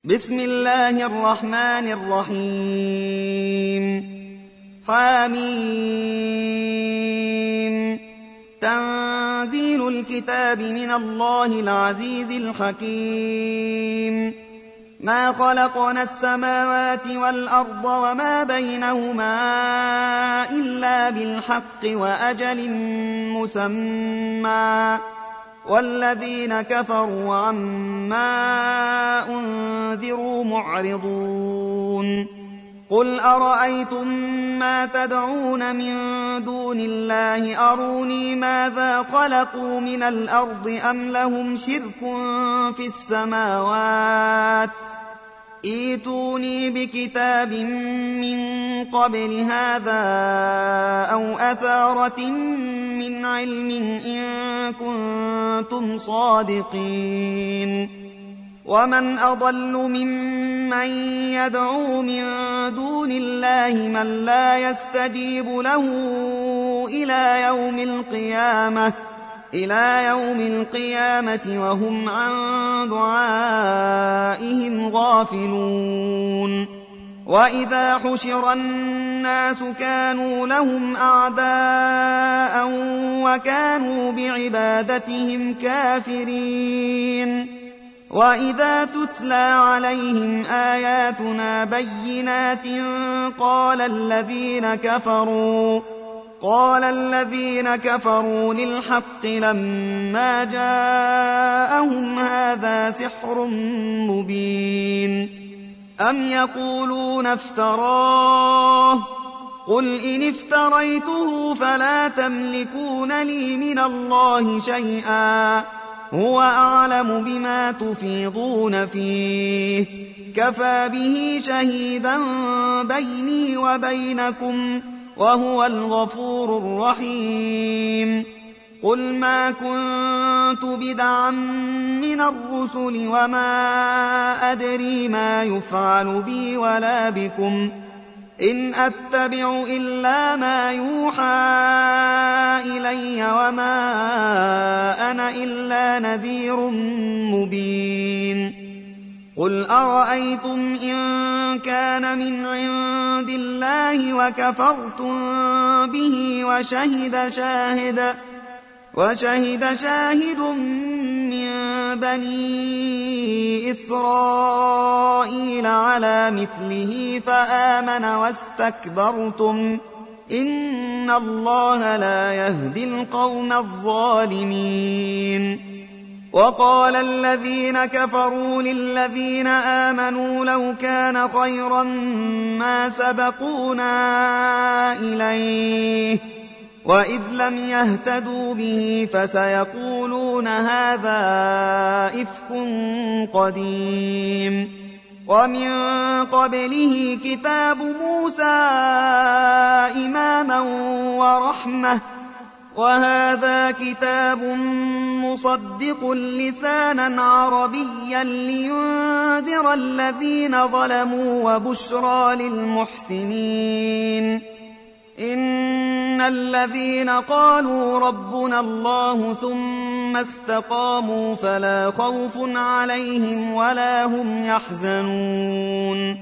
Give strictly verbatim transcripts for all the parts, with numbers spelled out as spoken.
بسم الله الرحمن الرحيم حميم تنزيل الكتاب من الله العزيز الحكيم ما خلقنا السماوات والأرض وما بينهما إلا بالحق وأجل مسمى والذين كفروا عما أنذروا معرضون قل أرأيتم ما تدعون من دون الله أروني ماذا خلقوا من الأرض أم لهم شرك في السماوات ائتوني بكتاب من قبل هذا أو أثارة من علم إن كنتم صادقين ومن أضل ممن يدعو من دون الله من لا يستجيب له إلى يوم القيامة إلى يوم القيامة وهم عن دعائهم غافلون وإذا حشر الناس كانوا لهم أعداء وكانوا بعبادتهم كافرين وإذا تتلى عليهم آياتنا بينات قال الذين كفروا قال الذين كفروا للحق لما جاءهم هذا سحر مبين أم يقولون افتراه قل إن افتريته فلا تملكون لي من الله شيئا هو أعلم بما تفيضون فيه كفى به شهيدا بيني وبينكم وهو الغفور الرحيم قل ما كنت بدعا من الرسل وما أدري ما يفعل بي ولا بكم إن أتبع إلا ما يوحى إلي وما أنا إلا نذير مبين قل أرأيتم إن كان من عند الله وكفرتم به وشهد شاهد وشهد شاهد من بني إسرائيل على مثله فآمن واستكبرتم إن الله لا يهدي القوم الظالمين وقال الذين كفروا للذين آمنوا لو كان خيرا ما سبقونا إليه وإذ لم يهتدوا به فسيقولون هذا إفك قديم ومن قبله كتاب موسى إماما ورحمة وهذا كتاب مصدق لسانا عربيا لينذر الذين ظلموا وبشرى للمحسنين إن الذين قالوا ربنا الله ثم استقاموا فلا خوف عليهم ولا هم يحزنون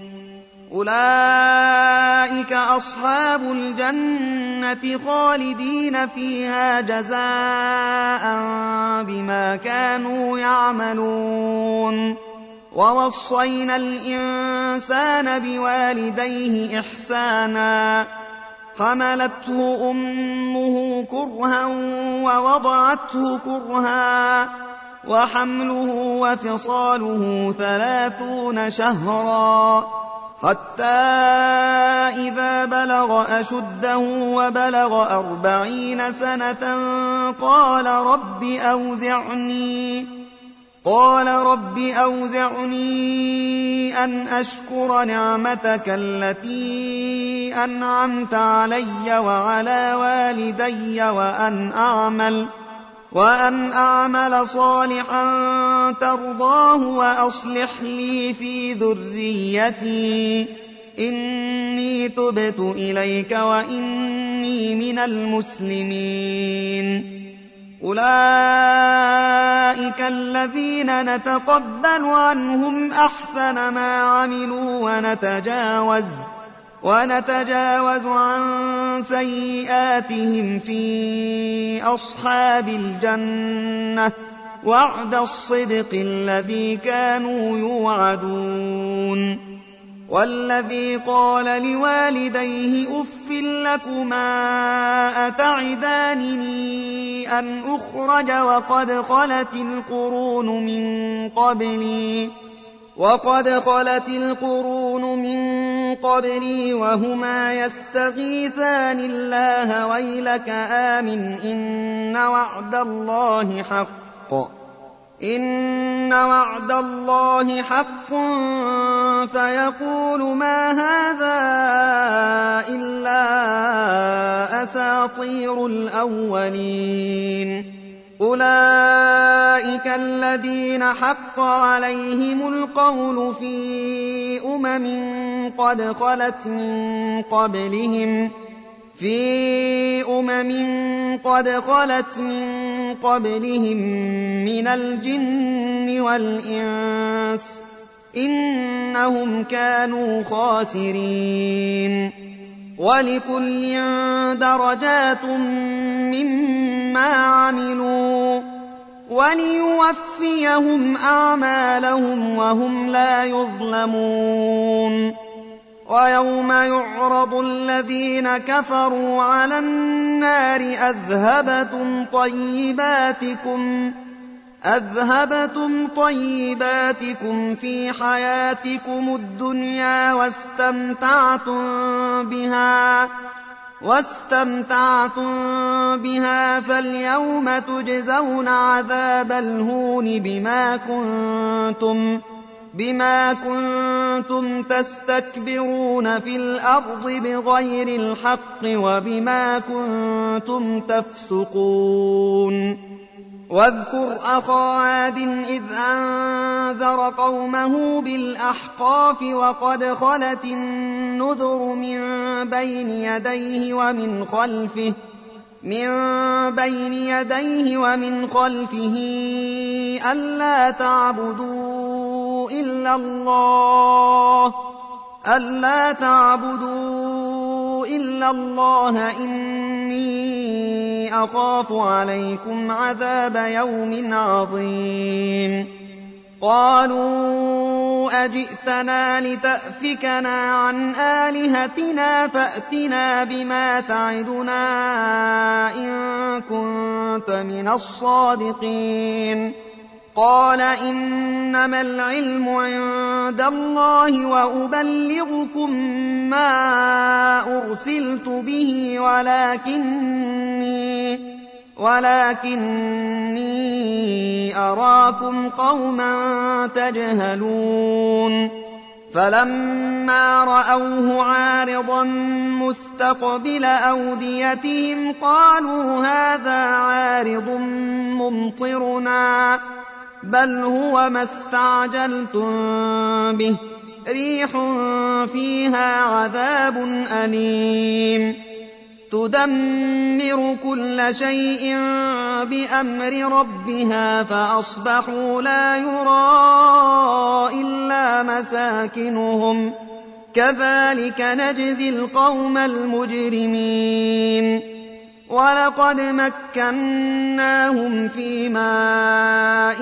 أولئك أصحاب الجنة خالدين فيها جزاء بما كانوا يعملون ووصينا الإنسان بوالديه إحسانا حملته أمه كرها ووضعته كرها وحمله وفصاله ثلاثون شهرا حتى إذا بلغ أشده وبلغ أربعين سنة قال رب أوزعني قال رب أوزعني أن أشكر نعمتك التي أنعمت علي وعلى والدي وأن أعمل وأن أعمل صالحا ترضاه وأصلح لي في ذريتي إني تبت إليك وإني من المسلمين أولئك الذين نتقبل عنهم أحسن ما عملوا ونتجاوز ونتجاوز عن سيئاتهم في أصحاب الجنة وعد الصدق الذي كانوا يوعدون. والذي قال لوالديه أف لكما أتعدانني أن أخرج وقد خلت القرون من قبلي وقد خلت القرون من قبلي وهما يستغيثان الله ويلك آمن إن وعد الله حق إن وعد الله حق فيقول ما هذا إلا أساطير الأولين. أولئك الذين حق عليهم القول في أمم قد خلت من قبلهم في أمم قد خلت من قبلهم من الجن والإنس إنهم كانوا خاسرين. ولكل درجات مما عملوا وليوفيهم أعمالهم وهم لا يظلمون. ويوم يعرض الذين كفروا على النار أذهبتم طيباتكم أذهبتم طيباتكم في حياتكم الدنيا واستمتعتم بها واستمتعتم بها فاليوم تجزون عذاب الهون بما كنتم بما كنتم تستكبرون في الأرض بغير الحق وبما كنتم تفسقون. واذكر أخا عاد إذ أنذر قومه بالأحقاف وقد خلت النذر من بين يديه ومن خلفه من بين يديه ومن خلفه ألا تعبدوا إلا الله ألا تعبدوا إلا الله إني أخاف عليكم عذاب يوم عظيم. قالوا أجئتنا لتأفكنا عن آلهتنا فأتنا بما تعدنا إن كنت من الصادقين. قال إنما العلم عند الله وأبلغكم ما أرسلت به ولكني ولكني أراكم قوما تجهلون. فلما رأوه عارضا مستقبل أوديتهم قالوا هذا عارض ممطرنا بل هو ما استعجلتم به ريح فيها عذاب أليم تدمر كل شيء بأمر ربها فأصبحوا لا يرى إلا مساكنهم كذلك نجزي القوم المجرمين. ولقد مكناهم في ماء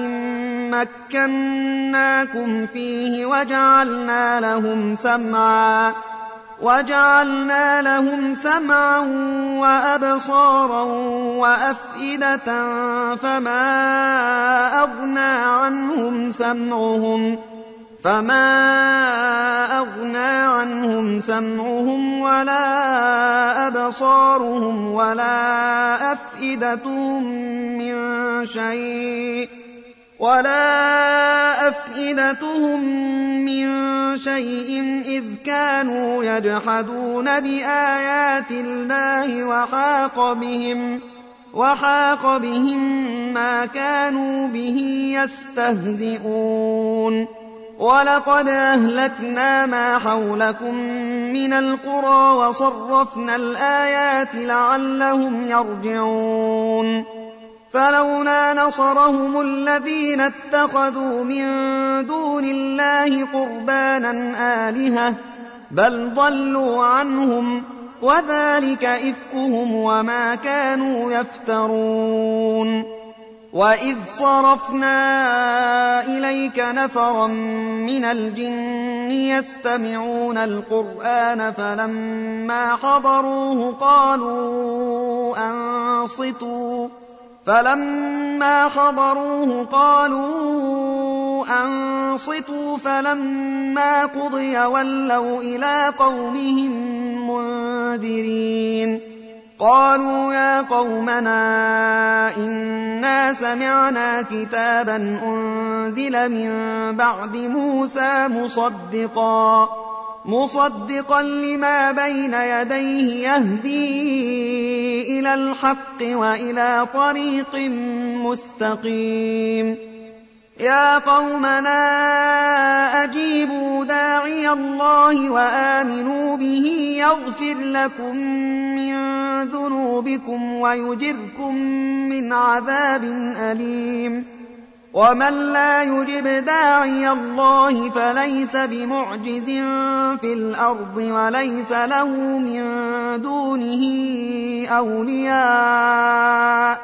مكناكم فيه وجعلنا لهم سمعا وجعلنا لهم سمعا وأبصارا وأفئدة فما أغنى عنهم سمعهم فما أغنى عنهم سمعهم ولا أبصارهم ولا أفئدتهم من شيء ولا أفئدتهم من شيء إذ كانوا يجحدون بآيات الله وحاق بهم وحاق بهم ما كانوا به يستهزئون. ولقد أهلكنا ما حولكم من القرى وصرفنا الآيات لعلهم يرجعون. فلولا نصرهم الذين اتخذوا من دون الله قربانا آلهة بل ضلوا عنهم وذلك إفكهم وما كانوا يفترون. وإذ صرفنا إليك نفرا من الجن يستمعون القرآن فلما حضروه قالوا أنصتوا فلما حضروه قالوا أنصتوا فلما قضي ولوا إلى قومهم منذرين. قالوا يا قومنا إنا سمعنا كتابا أنزل من بعد موسى مصدقا مصدقا لما بين يديه يهدي إلى الحق وإلى طريق مستقيم. يا قومنا أجيبوا داعي الله وآمنوا به يغفر لكم من ذنوبكم ويجركم من عذاب أليم. ومن لا يجب داعي الله فليس بمعجز في الأرض وليس له من دونه أولياء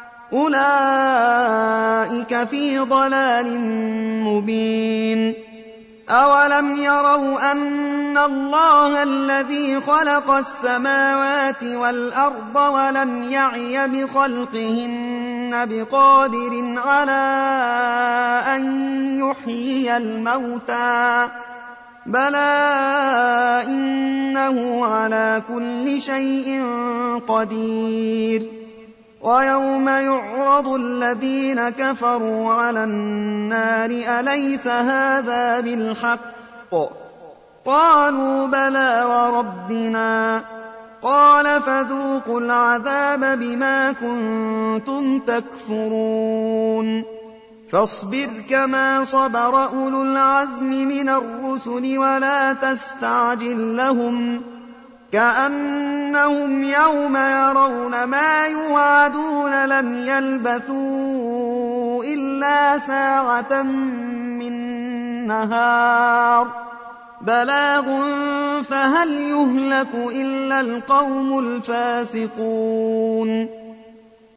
أولئك في ضلال مبين. أولم يروا أن الله الذي خلق السماوات والأرض ولم يعي بخلقهن بقادر على أن يحيي الموتى بلى إنه على كل شيء قدير. ويوم يعرض الذين كفروا على النار أليس هذا بالحق قالوا بلى وربنا قال فذوقوا العذاب بما كنتم تكفرون. فاصبر كما صبر أولو العزم من الرسل ولا تستعجل لهم كأنهم يوم يرون ما يوعدون لم يلبثوا إلا ساعة من نهار بلاغ فهل يهلك إلا القوم الفاسقون.